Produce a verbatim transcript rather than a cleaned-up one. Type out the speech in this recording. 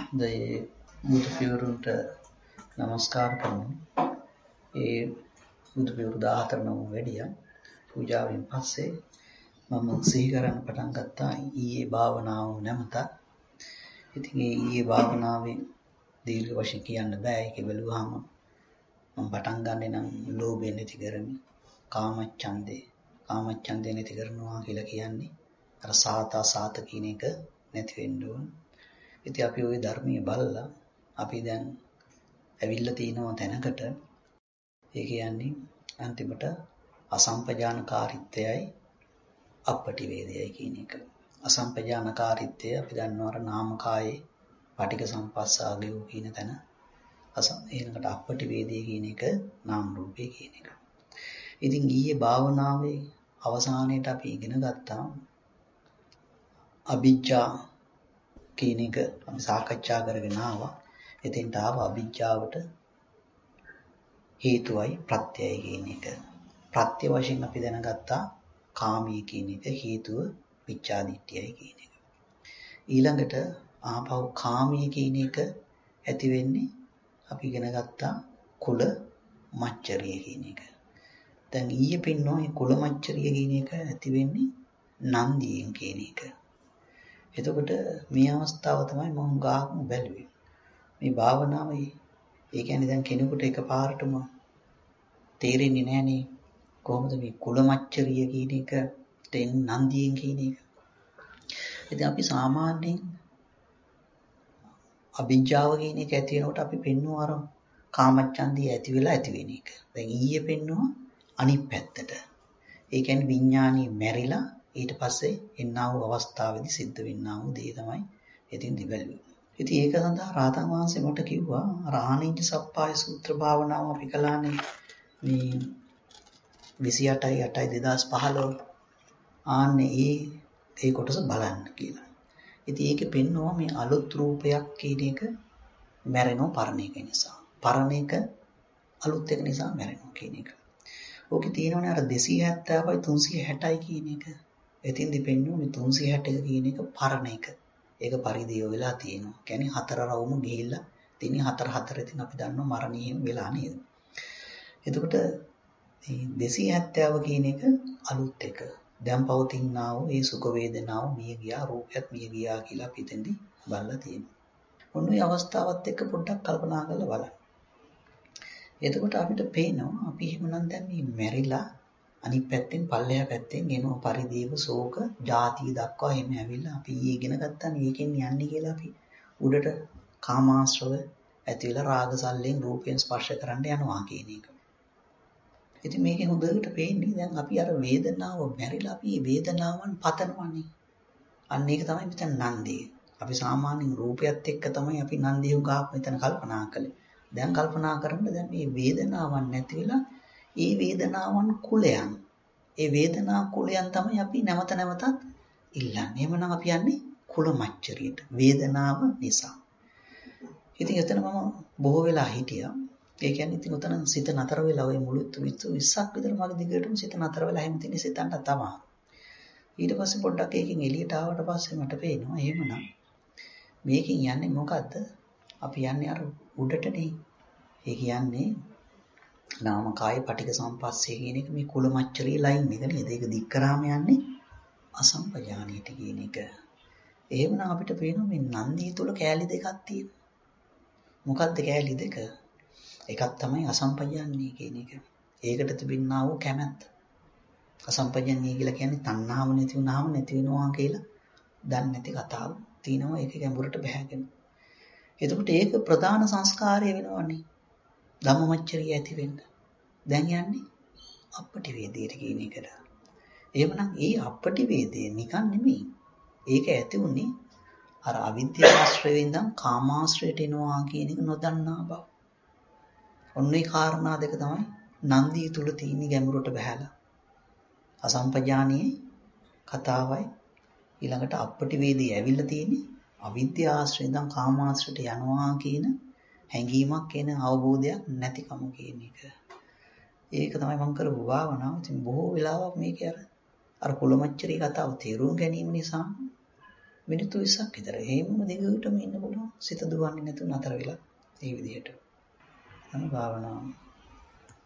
the බුදු පියවරුන්ට නමස්කාර කරනවා. ඒ බුදු පියවරු දාහතර නම වැඩියා. පූජාවෙන් පස්සේ මම සිහි කරන්න පටන් ගත්තා ඊයේ භාවනාව නැමත. ඉතින් ඒ ඊයේ භාවනාවේ දීර්ඝ වශයෙන් කියන්න බෑ. ඒක බැලුවාම මම පටන් ගන්නෙ නම් ලෝභය නැති කරමි. කාමච්ඡන්දේ කාමච්ඡන්දේ නැති කරනවා කියලා කියන්නේ අර සාතා සාත කියන එක නැති වෙන්න ඕන. ඉතින් අපි ওই ධර්මයේ බලලා අපි දැන් ඇවිල්ලා තිනවා තැනකට. ඒ කියන්නේ අන්තිමට අසම්පජානකාරීත්වයයි අපටිවේදයයි කියන එක. අසම්පජානකාරීත්වය අපි දන්නවා අර නාමකායේ පටික සම්පස්සාගය කියන තැන. අසම් ඊළඟට අපටිවේදය කියන එක නාම රූපේ කියන එක. ඉතින් ඊයේ භාවනාවේ අවසානයේට අපි ඉගෙන ගත්තා අභිජ්ජා කියන එක අපි සාකච්ඡා කරගෙන ආවා. එතෙන්ට ආව අභිජ්ජාවට හේතුවයි ප්‍රත්‍යයයි කියන එක. ප්‍රත්‍ය වශයෙන් අපි දැනගත්තා කාමී කියන එක හේතුව මිච්ඡා දිට්ඨියයි කියන එක. ඊළඟට ආපහු කාමී කියන එක ඇති වෙන්නේ අපි ඉගෙන ගත්තා කුල මච්චරිය කියන එක. දැන් ඊයේ පින්නෝ මේ කුල මච්චරිය කියන එක ඇති වෙන්නේ නන්දියෙන් කියන එක. එතකොට මේ අවස්ථාව තමයි මම ගාක්ම බැලුවේ. මේ භාවනාවේ ඒ කියන්නේ දැන් කෙනෙකුට එකපාරටම තේරෙන්නේ නැහනේ කොහොමද මේ කුලමච්චරිය කියන එක තෙන් නන්දියෙන් කියන එක. ඉතින් අපි සාමාන්‍යයෙන් අභිජ්ජාව කියන එක ඇති වෙනකොට අපි පෙන්වුවා අර කාමච්ඡන්දිය ඇති වෙලා ඇති වෙන එක. දැන් ඊයේ පෙන්වුවා අනිත් පැත්තට. ඒ කියන්නේ විඥානීය මැරිලා ඊට පස්සේ එන්නා වූ අවස්ථාවේදී සිද්ධ වෙන්නා වූ දේ තමයි ඉතින් දිවැළුවේ. ඉතින් ඒක සඳහා රාතන් වහන්සේ මට කිව්වා අර ආනිච්ච සප්පාය සූත්‍ර භාවනාව අපි කළානේ මේ විසි අටයි අටයි දෙදාස් පහළොව ආන්නේ ඒ ඒ කොටස බලන්න කියලා. ඉතින් ඒකේ පෙන්නවා මේ අලුත් රූපයක් කියන එක මැරෙනවා පරණ එක නිසා. පරණ එක අලුත් එක නිසා මැරෙනවා කියන එක. ඕකේ තියෙනවනේ අර දෙසිය හැත්තෑවයි තුන්සිය හැටයි කියන එක. එතින්දි පෙන්වන්නේ මේ තුන්සිය හැට එක කියන එක පරණ එක. ඒක පරිදේව වෙලා තියෙනවා. කියන්නේ හතර රවුම ගිහිල්ලා තින්නේ හතර හතර ඉතින් අපි දන්නවා මරණීය වෙලා නේද. එතකොට මේ දෙසිය හැත්තෑව කියන එක අලුත් එක. දැන් පවතිනා වූ ඒ සුඛ වේදනාව මිය ගියා රූපයත් මිය ගියා කියලා අපි එතෙන්දි බලලා තියෙනවා. ඔන්න ඔය අවස්ථාවත් එක්ක පොඩ්ඩක් කල්පනා කරලා බලන්න. එතකොට අපිට පේනවා අපි එහෙමනම් දැන් මේ මැරිලා අනිත් පැත්තෙන් පල්ලෙහා පැත්තෙන් එනවා පරිදේව ශෝක ජාතිය දක්වා එහෙම ඇවිල්ලා අපි ඊයේ ඉගෙන ගත්තානේ ඒකෙන් යන්නේ කියලා අපි උඩට කාමාශ්‍රව ඇති වෙලා රාග සල්ලෙන් රූපයෙන් ස්පර්ශ කරන්න යනවා කියන එක. ඉතින් මේකේ හොඳට පේන්නේ දැන් අපි අර වේදනාව මැරිලා අපි මේ වේදනාවන් පතනවනේ. අන්න ඒක තමයි මෙතන නන්දිය. අපි සාමාන්‍යයෙන් රූපයත් එක්ක තමයි අපි නන්දිය උගාක් මෙතන කල්පනා කළේ. දැන් කල්පනා කරන්න දැන් මේ වේදනාවන් නැති වෙලා ඒ වේදනාවන් කුලයන්. ඒ වේදනා කුලයන් තමයි අපි නැවත නැවතත් ඉල්ලන්නේ. එහෙමනම් අපි යන්නේ කුල මච්චරියට වේදනාව නිසා. ඉතින් එතන මම බොහෝ වෙලා හිටියා. ඒ කියන්නේ ඉතින් උතන සිත නතර වෙලා ওই මුළු විස්සක් විතර මගේ දිගටම සිත නතර වෙලා හැම තින්නේ සිතන්න තමයි. ඊට පස්සේ පොඩ්ඩක් ඒකෙන් එළියට ආවට පස්සේ මට පේනවා එහෙමනම් මේකෙන් යන්නේ මොකද්ද? අපි යන්නේ අර උඩටනේ. ඒ කියන්නේ නාම කාය පටික සම්පස්සේ කියන එක මේ කුල මච්චරිය ලයින් එක නේද? ඒක දික් කරාම යන්නේ අසම්පජානියට කියන එක. එහෙමනම් අපිට පේනවා මේ නන්දිය තුල කෑලි දෙකක් තියෙනවා. මොකක්ද කෑලි දෙක? එකක් තමයි අසම්පජානිය කියන එක. ඒකට තිබෙනා වූ කැමැත්ත. අසම්පජානිය කියලා කියන්නේ තණ්හාව නැති වුනහම නැති වෙනවා කියලා දන්නේ නැති කතාව. තියෙනවා ඒක ගැඹුරට බහැගෙන. එතකොට ඒක ප්‍රධාන සංස්කාරය වෙනවනේ. ධම්මමච්චරිය ඇති වෙන්න. දැන් යන්නේ අපටිවේදයට කියන එකට. එහෙමනම් ඒ අපටිවේදය නිකන් නෙමෙයි. ඒක ඇති උනේ අර අවිද්‍යාශ්‍රයෙන් ඉඳන් කාමාශ්‍රයට එනවා කියන එක නොදන්නා බව. ඔන්නේ කාරණා දෙක තමයි නන්දිය තුල තියෙන ගැඹුරට බහැලා. අසම්පජානියේ කතාවයි ඊළඟට අපටිවේදයේ ඇවිල්ලා තියෙන්නේ අවිද්‍යාශ්‍රයෙන් ඉඳන් කාමාශ්‍රයට යනවා කියන හැඟීමක් එන අවබෝධයක් නැතිකම කියන එක. ඒක තමයි මම කරපු භාවනාව. ඉතින් බොහෝ වෙලාවක් මේක අර අර කුලමච්චරී කතාව තේරුම් ගැනීම නිසා මිනිත්තු විස්සක් විතර. එහෙමම දිගටම ඉන්න පුළුවන්. සිත දුවන්නේ නැතුව නතර වෙලා ඒ විදිහට. අන භාවනාව